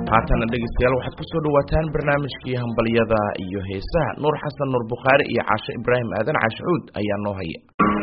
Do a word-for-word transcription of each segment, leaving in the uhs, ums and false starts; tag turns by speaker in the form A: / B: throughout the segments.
A: haatana dhegeystayaal waxaad ku soo dhawaataan barnaamijkii hambaliyada iyo heesaha. Nuur Xasan Nuur Bukhaari iyo Caashe Ibraahim Aadan Caashe Cuud ayaa noo haya.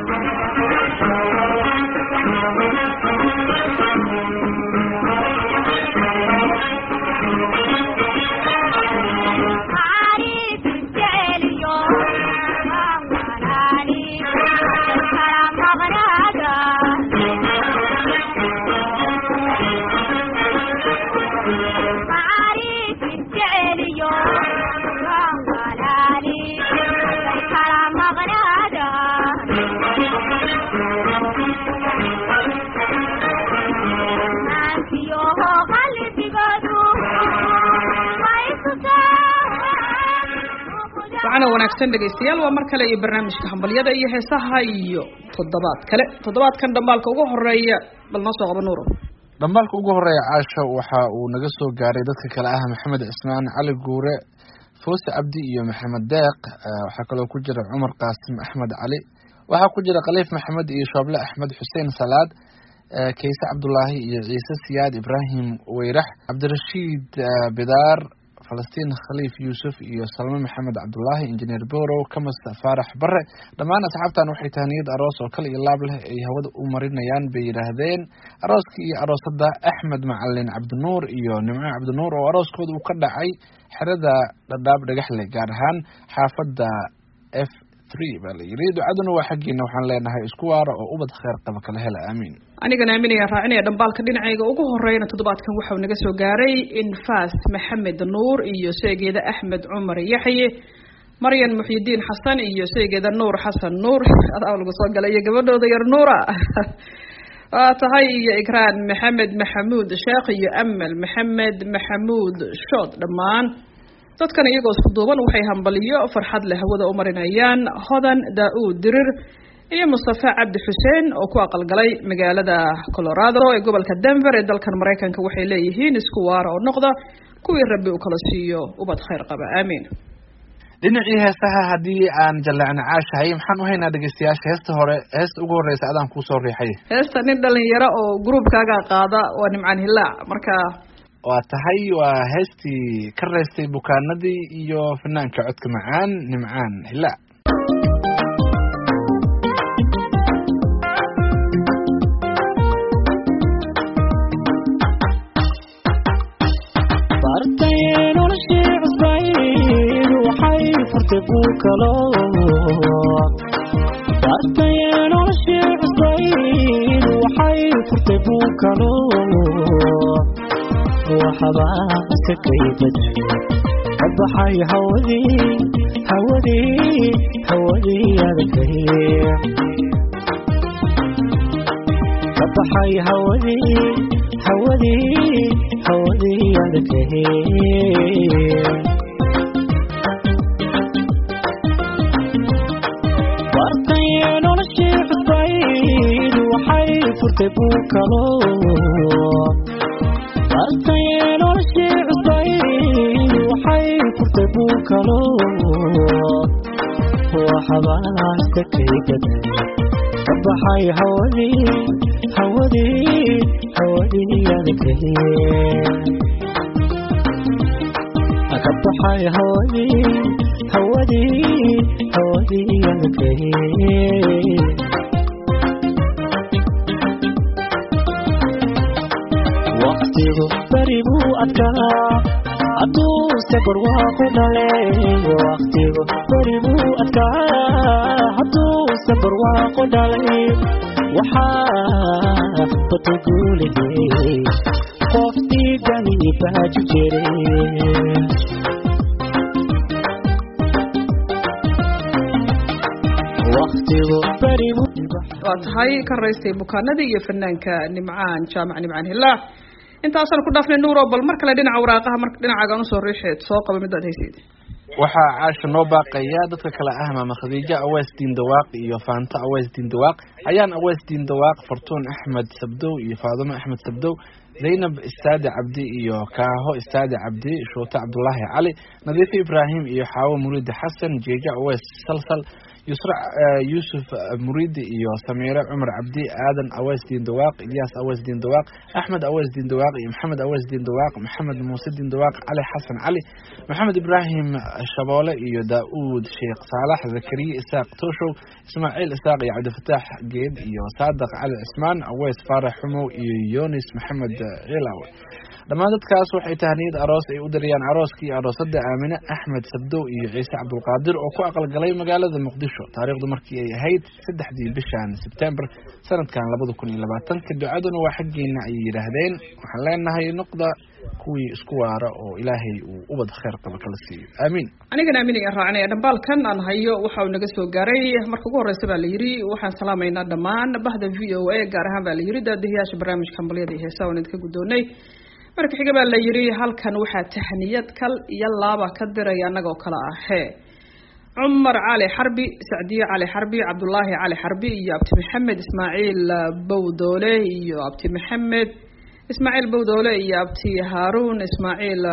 B: waxaana wanaagsan dhageystayaal waa mar kale iyo barnaamijka hambaliyada iyo heesaha iyo toddobaad kale toddobaadkan dambaalka ugu horeeya bal noo soo qaba Nuuro.
C: dambaalka ugu horeeya Caasha waxa uu naga soo gaaray dadka kale ah Maxamed Cismaan Cali Guure Foos Abdi iyo Maxamed Deeq waxa kale oo ku jira Cumar Qaasim Axmed Cali waxa ku jira Khaliif Maxamed iyo Shooble Axmed Xuseen Salaad Kaysa Cabdullaahi iyo Ciise Siyaad Ibraahim Weyrax Cabdirashiid Bidaar Falastiin Khaliif Yuusuf iyo Salma Maxamed Cabdullaahi Engineer Borow Kamas Faarax Barre dhammaan asxaabtan waxay tahniyad aroos oo kale iyo laab leh ay hawada u marinayaan bay yiraahdeen arooskii iyo aroosada Axmed Macalin Cabdinuur iyo Nimco Cabdinuur oo arooskooda uu ka dhacay xerada Dhadhaab Dhagaxle gaar ahaan xaafada F three bal yiri ducaduna waa xaqiina waxaan leenahay isku waara oo ubad khayr qaba kala hela aamin.
B: anigana aaminaya raacinaya dambaalka dhinacayga ugu horeeyna toddobaadkan waxa uu naga soo gaaray Infaas Maxamed Nuur iyo sheegeeda Axmed Cumar Yaxye Maryan Muxidiin Xasan iyo sheegeeda Nuur Xasan Nuur adaa lagu soo galay gabadhooda yar Nuura tahay iyo Ikraan Maxamed Maxamuud Sheekh iyo Amal Maxamed Maxamuud Shood dhammaan dadkan iyagoo isku duuban waxay hambaliyo farxad leh hawada u marinayaan Hodan Daawud Dirir iyo Mustafa Cabdi Xuseen oo ku aqalgalay magaalada Colorado ee gobolka Denver ee dalkan Mareykanka waxay leeyihiin isku waara oo noqda kuwii Rabbi u kala siiyo ubad khayr qaba aamin.
C: dhinacii heesaha haddii aan jallacna Caashahay maxaan u haynaa dhageystayaasha heesta hore heesta ugu horeysa adaan ku soo riixay
B: heesta nin dhalinyaro oo groupkaaga qaada waa Nimcaan Hilaac marka
C: waa tahay waa heestii ka reestay bukaanadii iyo fanaanka codka macaan Nimcaan Hilaac.
D: وحباك كيبت الضحى هودي هودي هودي يا ذكري الضحى هودي هودي هودي يا ذكري وارتين ونشيخ الصيد وحي فرتبوك الله artayeen oo sheegay waxay furtay kalo waxbaan iska kaybad sabaxay hawadi hawadi hawadi yadkay sabaxay hawadi hawadi hawadi yadkay waqtigu baribu adkaa aduu sabar waa ku dhalay waqtigu baribu adkaa aduu sabar waa ku dhalay waxaa batugulay qoftii dani baaj jiray waqtigu baribu
B: waa tahay ka reestay bukaanadii iyo fanaanka Nimcaan Jaamac Nimcaan Hilaac intaasaan ku dhaafnay Nuuro bal mar kale dhinaca waraaqaha mar dhinacaaga u soo riixeed soo qaba midaad haysid
C: waxa Caasha noo baaqaya dadka kale ah Maama Khadiija Aways Diin Dawaaq iyo Faanta Aways Diin Dawaaq ayaan Aways Diin Dawaaq Fartuun Axmed Sabdow iyo Faadimo Axmed Sabdow Zainab Istaadi Cabdi iyo Kaaho Istaadi Cabdi Shoota Cabdullaahi Cali Nadiif Ibraahim iyo Xaawo Muriid Xasan Jeeja Aways Salsal yusra yuusuf muriidi iyo samiire cumar cabdi aadan aweys diin dawaaq ilyaas aweys diin dawaaq axmed aweys diin dawaaq iyo maxamed aweys diin dawaaq maxamed muuse diin dawaaq cali xasan cali maxamed ibraahim shaboole iyo daa'uud sheekh saalax zakariya isaaq tooshow ismaaciil isaaq iyo cabdifataax geed iyo saadaq cali cismaan aweys faarax xumow iyo yunis maxamed ciilaawe dhammaan dadkaas waxay tahniyad aroos ay u dirayaan arooskii aroosada aamine axmed sabdow iyo ciise cabdulqaadir oo ku aqalgalay magaalada muqdisho taariikhdu markii ay ahayd saddexdii bishan sebtembar sanadkan labada kun iyo labaatanka ducaduna waa xaggeena ayay yidhaahdeen waxaan leenahay noqda kuwii isku waara oo ilaahay uu ubad khayr qaba kala siiyo aamiin
B: anigana aamin ayaan raacnay dhambaalkan aan hayo waxa uu naga soo gaaray marka ugu horeysa baa la yidhi waxaan salaamaynaa dhammaan bahda v o a gaar ahaan baa la yidhi daadihiyaasha barnaamijka hambalyada iyo heesaha waan idinka guddoonay marka xiga baa la yidhi halkan waxaa tahniyad kal iyo laaba ka diraya annagoo kale ah hee cumar cali xarbi sacdiye cali xarbi cabdulaahi cali xarbi iyo abti maxamed ismaaciil bowdoole iyo abti maxamed ismaaciil bowdoole iyo abti haaruun ismaaciil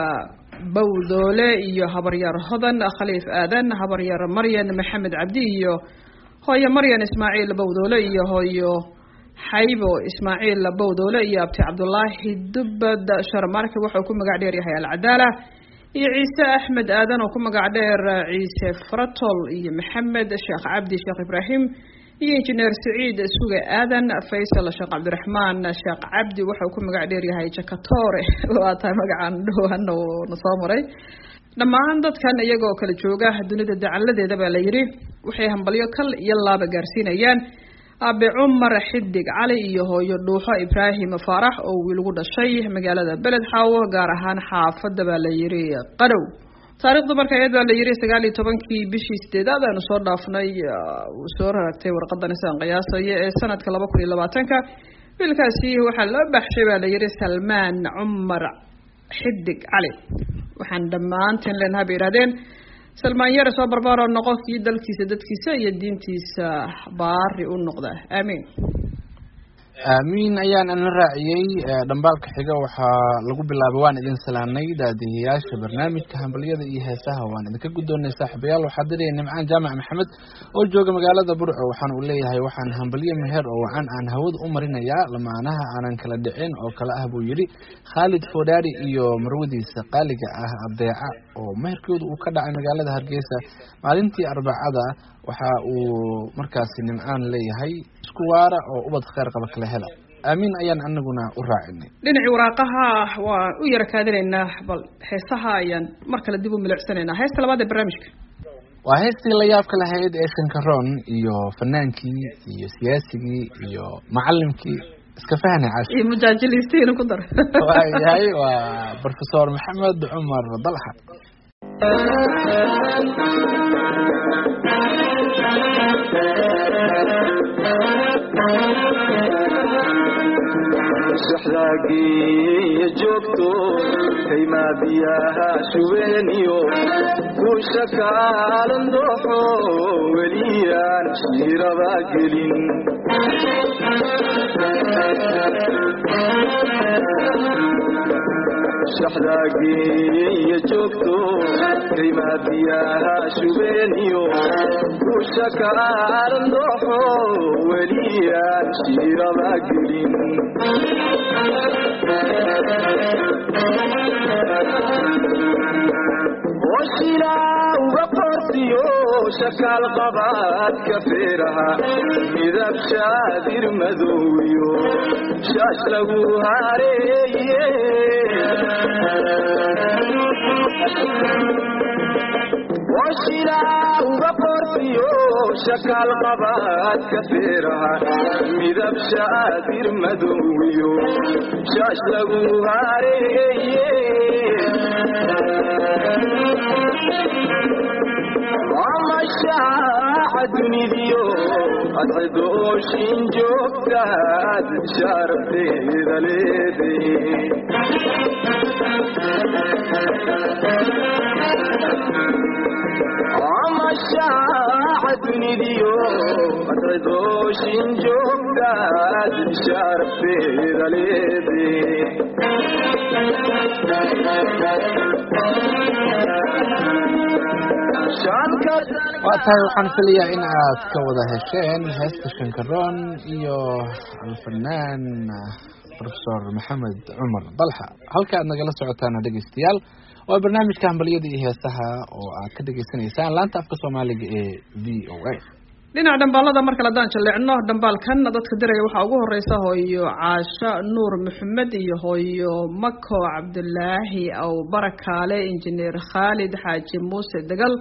B: bowdoole iyo habaryar hodan khaliif aadan habaryar maryan maxamed cabdi iyo hooyo maryan ismaaciil bowdoole iyo hooyo xaybo ismaaciil bowdoole iyo abti cabdulaahi dubad sharmarke wuxuu ku magac dheer yahay alcadaala iyo ciise axmed aadan oo ku magac dheer ciise fratol iyo maxamed sheekh cabdi sheekh ibraahim iyo injineer saciid suge aadan faysal sheekh cabdiraxmaan sheekh cabdi wuxuu ku magac dheer yahay jakatore waa tahay magacaan dhowhana uu na soo maray dhammaan dadkan iyagoo kala jooga dunida dacaladeeda baa la yidhi waxay hambalyo kal iyo laaba gaarsiinayaan aabe cumar xidig cali iyo hooyo dhuuxo ibraahim faarax oo wiilgu dhashay magaalada beled xaawo gaar ahaan xaafada baa la yidhi qadow taariikhdu marka ayad baa la yidhi sagaal iyo tobankii bishii sideedaad aanu soo dhaafnay uu soo raragtay warqadan isaan qiyaasaya ee sanadka laba kun iyo labaatanka wiilkaasi waxaa loo baxshay baa la yidhi salmaan cumar xidig cali waxaan dhammaanteen leenaha bay yidhahdeen salmaan yare soo barbaaro noqo kii dalkiisa dadkiisa iyo diintiisa baari u noqda aamiin
C: aamiin ayaan ana raaciyey dhambaalka xiga waxaa lagu bilaabay waan idin salaanay daadihiyaasha barnaamijka hambalyada iyo heesaha waan idinka guddoonay saaxiibayaal waxaa diraya nimcaan jaamac maxamed oo jooga magaalada burco waxaan uu leeyahay waxaan hambalyo meher oo wacan aan hawada u marinayaa lamaanaha aanan kala dhicin oo kale ah buu yidhi khaalid foodhaari iyo marwadiisa qaaliga ah adeeca oo meherkooda uu ka dhacay magaalada hargeysa maalintii arbacada waxa uu markaasi nimcaan leeyahay isku waara oo ubad khayr qaba kala hela aamiin ayaan anaguna u raacinay
B: dhinacii waraaqaha waan u yara kaadinaynaa bal heesaha ayaan mar kale dib u milicsanaynaa heesta labaad ee barnaamijka
C: waa heestii la yaabka lahayd ee shankaroon iyo fanaankii iyo siyaasigii iyo macalimkii iska fahnay cash
B: iyo mujaajilistiina ku dar
C: waayahay waa professor maxamed cumar dalxa
E: saxdaagii joogto kaymaa biyaha shubeeniyo kuusha kaalan dooxo weliyaan shiiraba gelin saxdaagii joogto kaymaa biyaha shubeeniyo kuusha kaalan dooxo weliyaan shiiraba gelin وشيلا وقرتيو شكال قبات كفيرها مذاب شادر مذويو شاش لغو هاريه وشيلا وقرتيو شكال قبات كفيرها مذاب شادر مذويو شاش لغو هاريه وما الشاعة دنيديو أصدوشين جوكتاد شاربتي ذليدي وما الشاعة دنيديو أصدوشين جوكتاد شاربتي ذليدي
C: waa tahay waxaan filayaa in aad ka wada hesheen heesta shankaroon iyo alfanaan profesor maxamed cumar dalxa. halka aad nagala socotaan dhegeystayaal waa barnaamijka hambaliyada iyo heesaha oo aad ka dhegeysanaysaan laanta afka soomaaliga ee v o a.
B: dhinaca dhambaalada markale haddaan jaleecno dhambaalkan dadka diraya waxaa ugu horeysa hooyo caasho nuur maxamed iyo hooyo mako cabdulaahi aw barakaale injineer khaalid xaaji muuse degal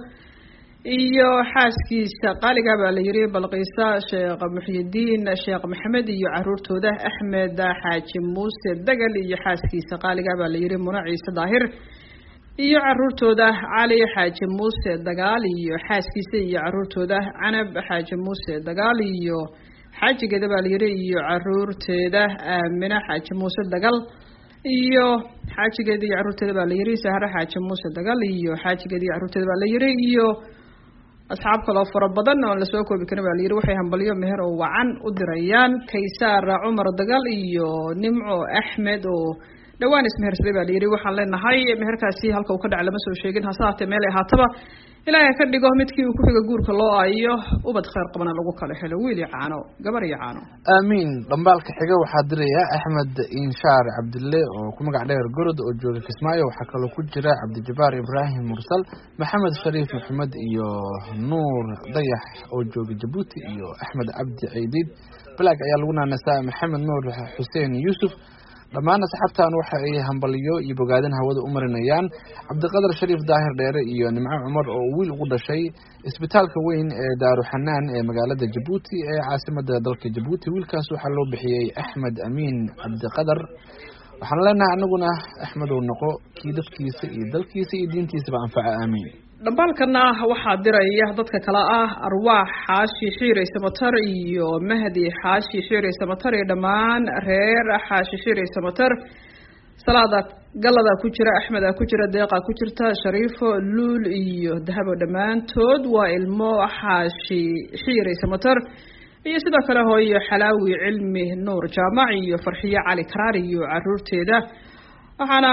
B: iyo xaaskiisa qaaliga baa la yiri balqiisa sheekh muxyidiin sheekh maxamed iyo caruurtooda axmed xaaji muuse degal iyo xaaskiisa qaaliga baa la yiri muna ciise daahir iyo caruurtooda cali xaaji muuse dagaal iyo xaaskiisa iyo caruurtooda canab xaaji muuse dagaal iyo xaajigeeda baa la yiri iyo caruurteeda aamina xaaji muuse dagaal iyo xaajigeeda iyo caruurteeda baa la yiri sahra xaaji muuse dagaal iyo xaajigeeda iyo caruurteeda baa la yiri iyo asxaab kale oo fara badan oo la soo koobi karin baa la yiri waxay hambalyo meher oo wacan u dirayaan kaysaar cumar dagaal iyo nimco axmed oo dhawaan ismehersaday baa la yiri waxaan leenahay meherkaasi halka uu ka dhac lama soo sheegin hase haatee meel ay haataba ilaahay ka dhigo midkii uu ku xiga guurka loo aayo ubad khayr qabana lagu kala helo wiil iyo caano gabar iyo caano
C: aamiin. dhambaalka xiga waxaa diraya axmed inshaar cabdille oo ku magac dheer gorod oo jooga kismaayo. waxaa kaloo ku jira cabdijabaar ibraahim mursal maxamed shariif maxamed iyo nuur dayax oo jooga jabuuti iyo axmed cabdi ciidid balaag ayaa lagu naanasaa maxamed nuur xuseen yuusuf. dhammaan asxaabtan waxa ay hambaliyo iyo bogaadin hawada u marinayaan cabdiqadar shariif daahir dheere iyo nimco cumar oo wiil ugu dhashay isbitaalka weyn ee daaru xanaan ee magaalada jabuuti ee caasimada dalka jabuuti. wiilkaas waxaa loo bixiyey axmed amiin cabdiqadar. waxaan leenahay anaguna axmed uu noqo kii dadkiisa iyo dalkiisa iyo diintiisaba anfaca aamiin.
B: dhambaalkana waxaa diraya dadka kale ah arwaax xaashi xiire samatar iyo mahdi xaashi xiire samatar iyo dhammaan reer xaashi xiire samatar. salaada galada ku jira axmeda ku jira deeqa ku jirta shariifo luul iyo dahabo dhammaantood waa ilmo xaashi xiire samatar iyo sidoo kale hooyo xalaawi cilmi nuur jaamac iyo farxiyo cali karaar iyo caruurteeda. waxaana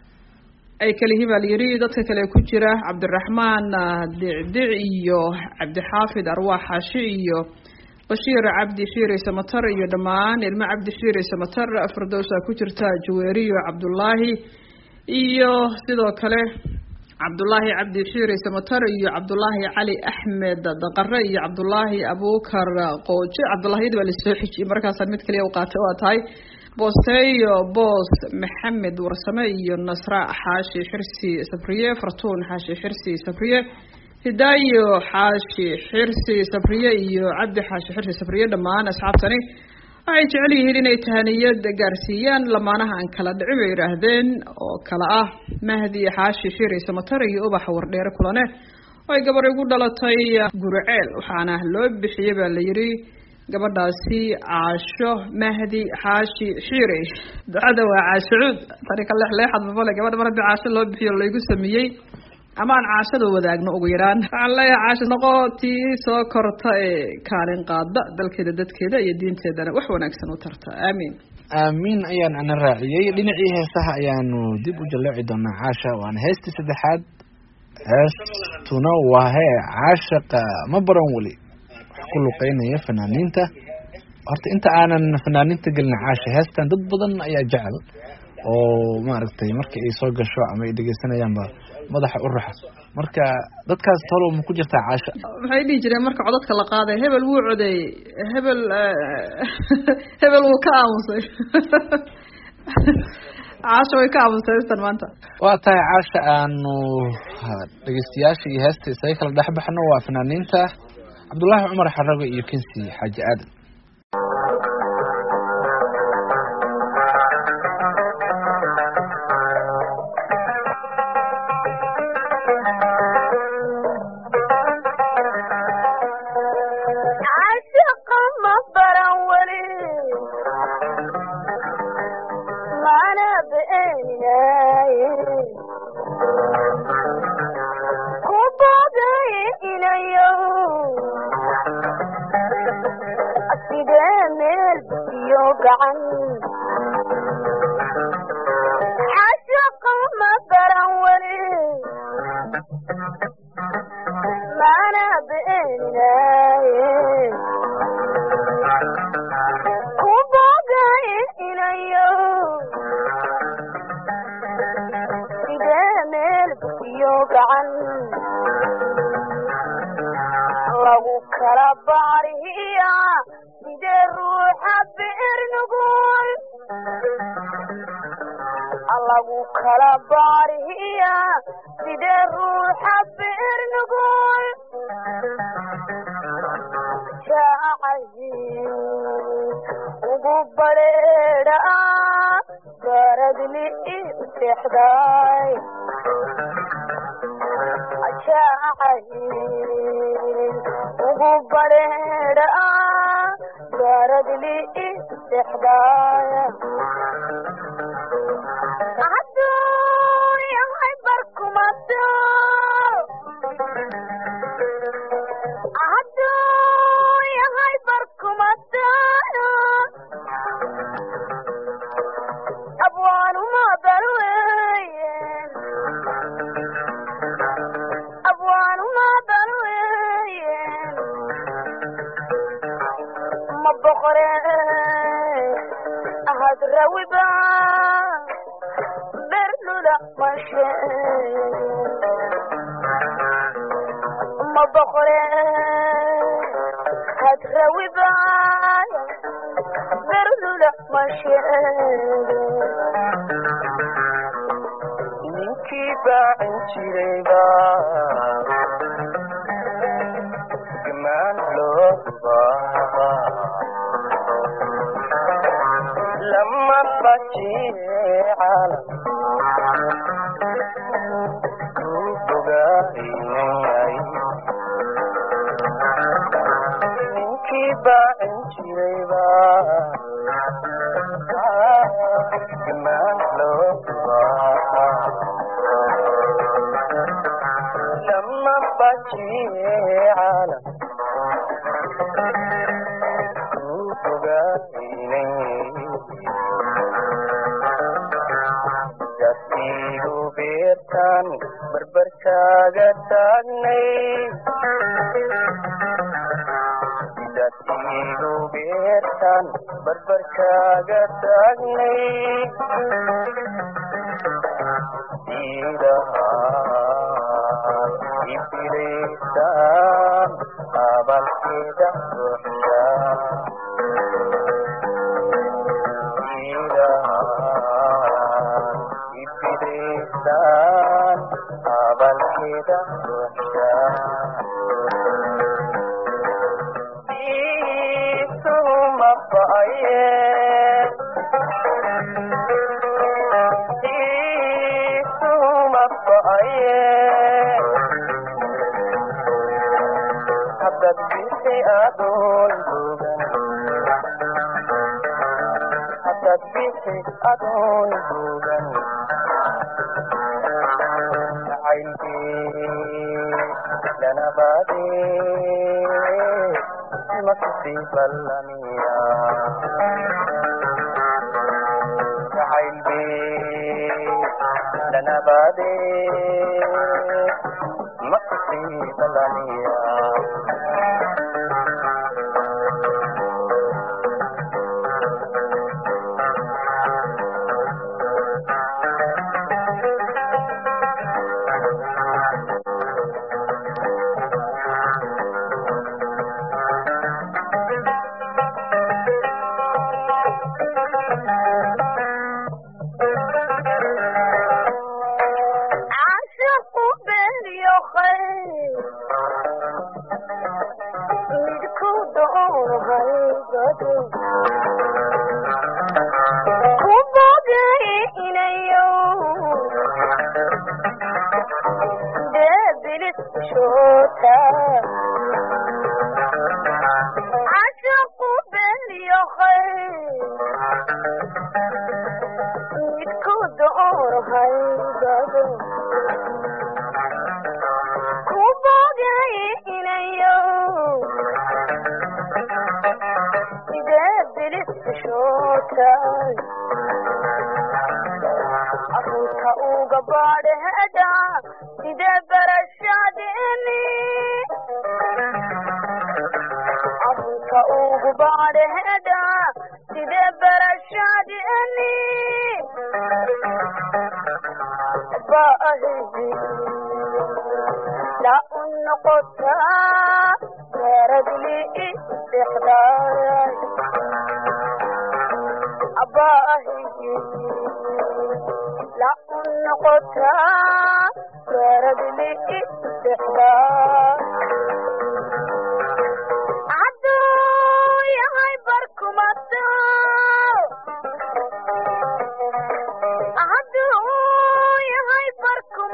B: ay kala yihiin baa la yiri dadka kale ku jira cabdiraxmaan dicdic iyo cabdixaafid arwaax xaashi iyo bashiir cabdi xiire samatar iyo dhammaan ilmo cabdi xiire samatar. firdowsa ku jirta jaweeriyo cabdullaahi iyo sidoo kale cabdullaahi cabdi xiire samatar iyo cabdullaahi cali axmed daqare iyo cabdullaahi abuukar qooje. cabdullaahiyada baa lasoo xijiyey markaasaan mid kaliya u qaatay waa tahay boosteeyo boos maxamed warsame iyo nasra xaashi xirsi sabriye fartuun xaashi xirsi sabriye hidaayo xaashi xirsi sabriye iyo cabdi xaashi xirsi sabriye. dhammaan asxaabtani waxay jecel yihiin inay tahaniyad gaarsiiyaan lamaanaha aan kala dhicin bay yidhaahdeen oo kala ah mahdi xaashi xiire samatar iyo ubax wardheere kulane oo ay gabar igu dhalatay guriceel. waxaana loo bixiyey baa la yiri gabadhaasi caasho mahdi xaashi xiire. ducada waa caashucuud tani ka leexleexad mabale gabadha mar haddii caasho loo bixiyo laygu sameeyey ama aan caashada wadaagno ugu yaraan. waxaan leeyahay caasho noqo tii soo korta ee kaalin qaada dalkeeda dadkeeda iyo diinteedana wax wanaagsan u tarta aamiin.
C: aamiin ayaan ana raaciyey. dhinacii heesaha ayaanu dib u jallooci doonaa caasha waana heestii saddexaad. heestuna waa hee caashaqa ma baran weli ku luqeynaya fanaaniinta. horta inta aanan fanaaniinta gelin caasha heestan dad badan ayaa jecel oo maaragtay markii ay soo gasho ama ay dhegeysanayaanba madaxa u raxa. marka dadkaas talow ma ku jirtaa caasha?
B: maxay dhihi jireen marka codadka la qaaday hebel wuu codeeyey hebel hebel wuu ka aamusay. caasha way ka aamusay heestan maanta.
C: waa tahay caasha aanu dhegeystayaasha iyo heesta isaga kala dhexbaxno waa fanaaniinta cabdullaahi cumar xarago iyo kinsi xaaji aadan.
F: عاشق ما برا ولي iyo gacan lagu kala baariya sidee ruuxa beer nugul lagu kala baariya sidee ruuxa beer nugul jacayl ugu badheedha baradli isexday jacayl ugu badheedha baradli isexday adduunyahay barkumato adduunyahay barkumato abwaanuma balweye abwaanuma balweye ma boqore ahad rawiba berlula mashe ma boqore ahad rawiba berlula mashe
E: ninkii baacin jirayba gamaan loo baaba lama bajiye caalam ku bogaynayay ninkii baacin jirayba gamaan loo baaba lama bajiye caalam ku bogaynayay jasiigu beertan barbarkaaga taagnay jasiigu beertan barbarkaaga taagnay diidahaan ibiraysaan abalkeeda buuxda diidahaan ibiraysaan abalkeeda buuxda diisuma ba'aye diisuma ba'aye haddad bisi adoon bogan haddad bisi adoon bogan jacaylkii lanabaade makusi ballamiya jacaylkii lanabaade makusi ballamiya
F: arunta uga baadhehedha sidee barashadeeni arunta ugu baadhehedha sidee barashadeeni baahe لا النقطة غيرت لي استحضار أباهي لا النقطة غيرت لي استحضار عدو يا هاي بركم عدو يا هاي بركم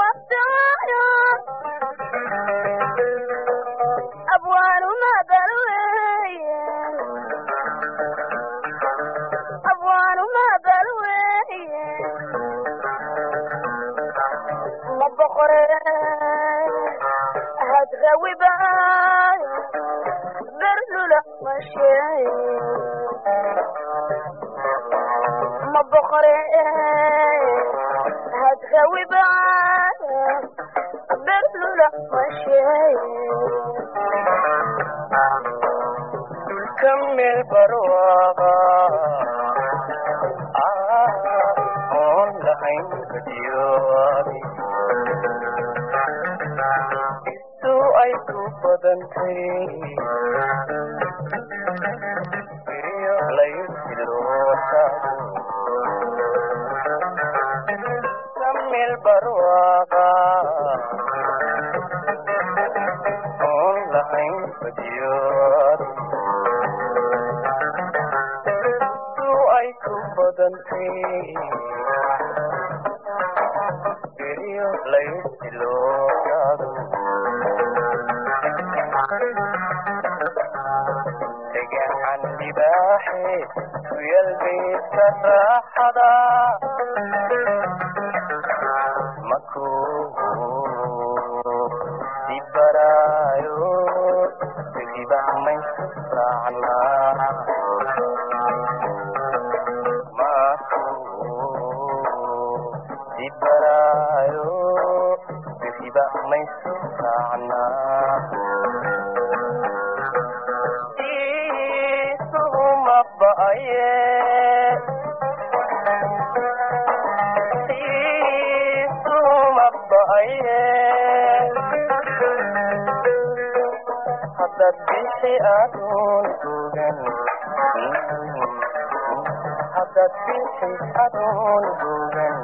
F: أبوال ما بلوين أبوال ما بلوين ما بخرين هتغوي باي برلولا ماشي ما بخرين هتغوي باي برلولا ماشي
E: كمل برواقة آه لحين بديوابي إستو أيكو بدنتي بريو ليسلو وشاكو كمل برواقة آه لحين بديوابي Video plays below تجعل لباحي ويا البيت كالراحة مكروه دي برايو تجيب عمي سبعنا برايو بسيبا ما يسمعنا إيسهم أبقايا إيسهم أبقايا حتى بيشي أدون دوغن حتى بيشي أدون دوغن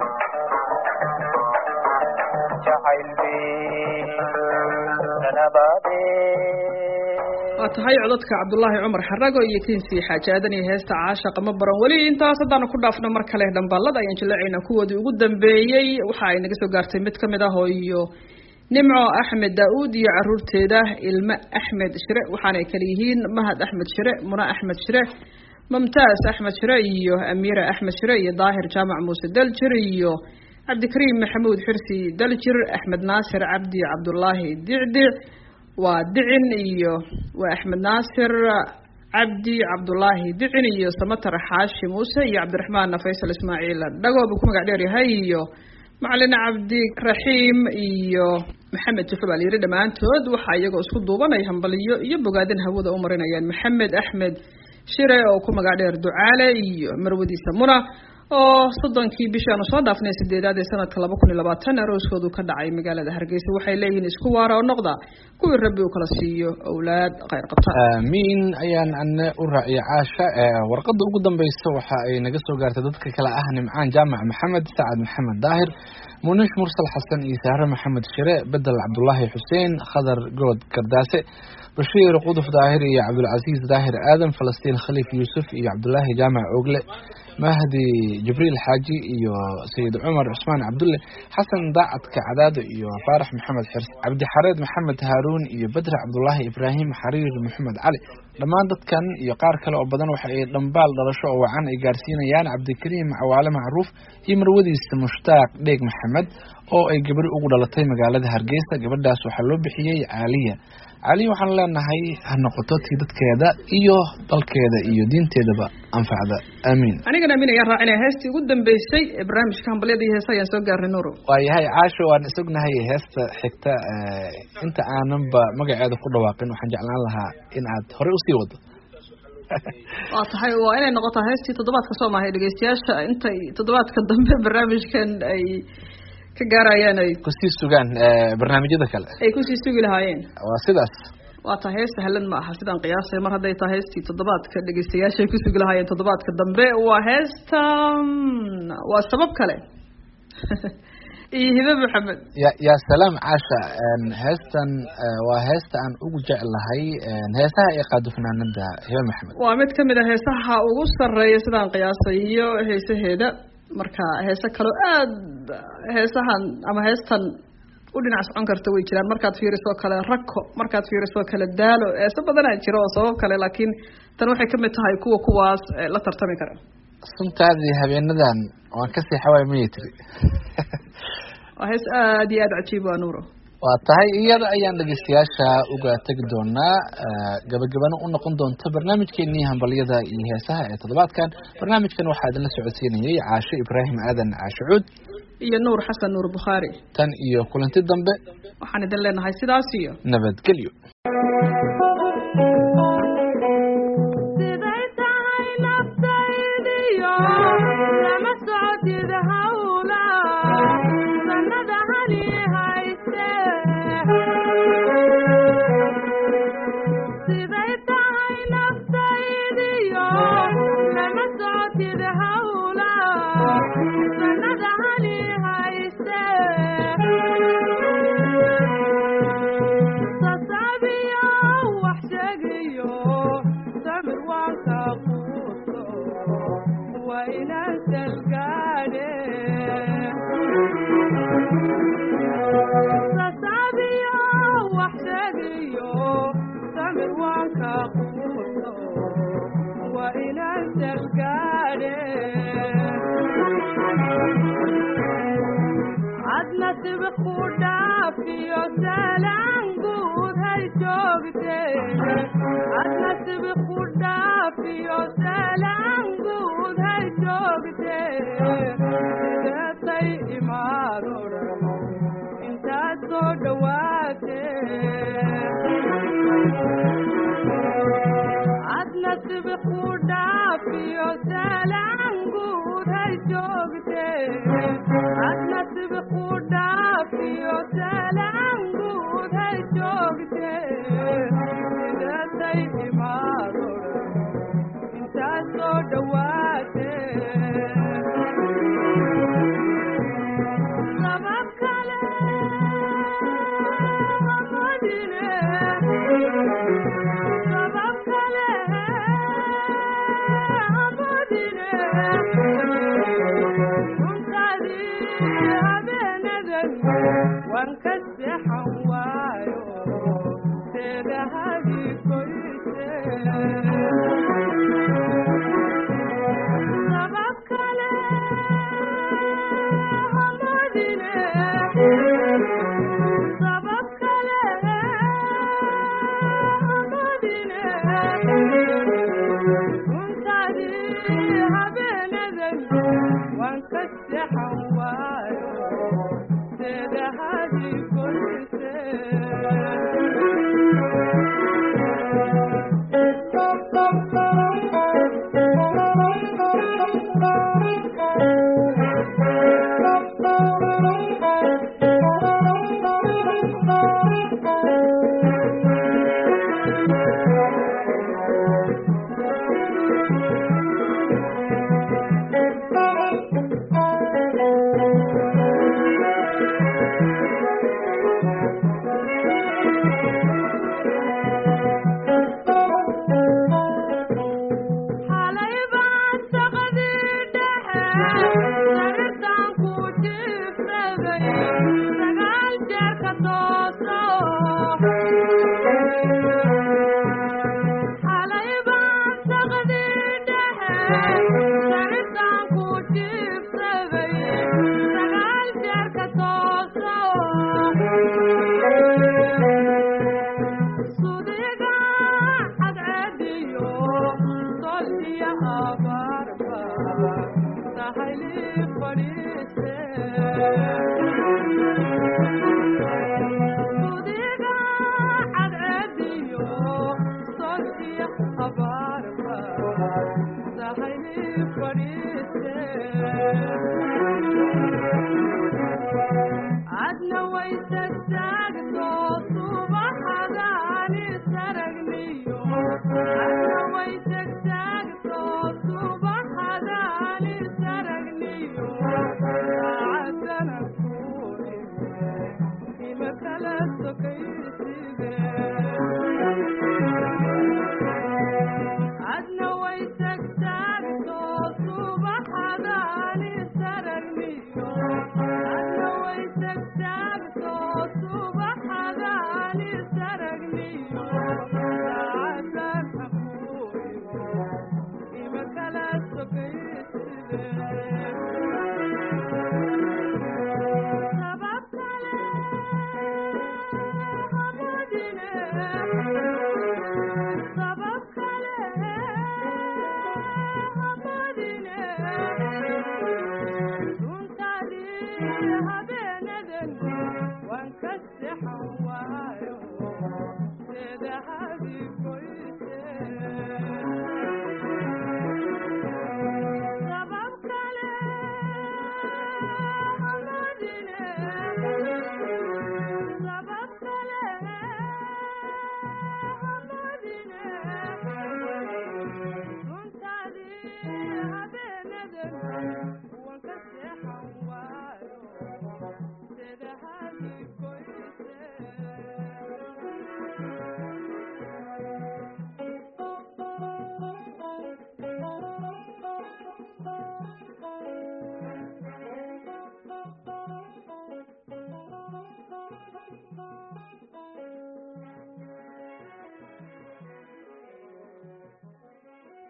B: waa tahay codadka cabdulaahi cumar xarago iyo kinsi xaajaadan iyo heesta caashaqa ma baran weli intaas haddaanu ku dhaafno mar kale dhambaalada ayaan jilleecaynaa kuwoodii ugu dambeeyey waxa ay naga soo gaartay mid kamid ah oo iyo nimco axmed daa-uud iyo caruurteeda ilmo axmed shire waxaanay kala yihiin mahad axmed shire muna axmed shire mumtaas axmed shire iyo amiira axmed shire iyo daahir jaamac muuse daljir iyo cabdikariim maxamuud xirsi daljir axmed naasir cabdi cabdulaahi dicdic waa dicin iyo waa axmed naasir cabdi cabdulaahi dicin iyo samatar xaashi muuse iyo cabdiraxmaan faysal ismaaciil dhago buu ku magac dheer yahay iyo macalin cabdiraxiim iyo maxamed jufo baa layidhi dhammaantood waxaa iyagoo isku duubanay hambaliyo iyo bogaadin hawada u marinayaan maxamed axmed shire oo ku magac dheer ducaale iyo marwadiisa muna oo soddonkii bishii aanu soo dhaafnay sideedaad ee sanadka laba kun iyo labaatan arooskoodu ka dhacay magaalada hargeysa waxay leeyihiin isku waara oo noqda kuwii rabbi uu kala siiyo awlaad khayr qabta
C: aamiin ayaan ana u raaciya caasha warqada ugu dambeysa waxa ay naga soo gaartay dadka kale ah nimcaan jaamac maxamed sacad maxamed daahir munish mursal xasan iyo sahre maxamed shire bedel cabdulaahi xuseen khadar good gardaase bashiir quduf daahir iyo cabdulcasiis daahir aadan falastiin khaliif yuusuf iyo cabdulaahi jaamac ogle mahdi jibriil xaaji iyo sayid cumar cusmaan cabdulle xasan daacadka cadaado iyo faarax maxamed xirs cabdixareed maxamed haaruun iyo bedre cabdulaahi ibraahim xariir maxamed cali dhammaan dadkan iyo qaar kale oo badan waxa ay dhambaal dhalasho oo wacan ay gaarsiinayaan cabdikariim cawaale macruuf iyo marwadiisa mushtaaq dheeg maxamed oo ay gabadhi ugu dhalatay magaalada hargeysa gabadhaas waxaa loo bixiyey caaliya cali waxaan leenahay ha noqoto tii dadkeeda iyo dalkeeda iyo diinteedaba anfacda aamiin
B: anigana amiin ayaan raacinaya heestii ugu dambeysay ee barnaamijka hambalyada iyo heesa ayaan soo gaarnay nuuro
C: waayahay caasho waan isognahay heesta xigta inta aananba magaceeda ku dhawaaqin waxaan jeclaan lahaa in aad horey usii wado
B: waa tahay waa inay noqotaa heestii toddobaadka soo maahay dhegeystayaasha intay toddobaadka dambe barnaamijkan ay ka gaarayaan ay
C: kusii sugaan barnaamijyada kale
B: ay kusii sugi lahaayeen
C: waa sidaas
B: waa tahay hees sahlan ma aha sidaan qiyaasay mar hadday tahay heestii toddobaadka dhegeystayaasha ay ku sugi lahaayeen toddobaadka dambe waa heesta waa sabab kale iyo hibe maxamed
C: ya ya salaam caasha heestan waa heesta aan ugu jeclahay heesaha ay qaado fanaanada hibe maxamed
B: waa mid kamid ah heesaha ugu sareeya sidaan qiyaasay iyo heesaheeda marka heesa kale aad heesahan ama heestan u dhinac socon karta way jiraan markaad fiiriso kale rako markaad fiiriso kale daalo heesa badan ay jiro oo sabab kale laakiin tan waxay kamid tahay kuwa kuwaas la tartami kara
C: suntaadii habeenadan waan ka sii xawaay miyay tiri
B: waa hees aad iyo aad cajiib waa nuuro
C: waa tahay iyada ayaan dhegeystayaasha uga tegi doonaa gabagabana u noqon doonta barnaamijkeenii hambalyada iyo heesaha ee toddobaadkan barnaamijkan waxaa idinla socodsiinayay caasho ibraahim aadan caasho cuud
B: iyo nuur xasan nuur bukhaari
C: tan iyo kulanti dambe
B: waxaan idin leenahay sidaas iyo
C: nabadgelyo
G: Thank you. One cut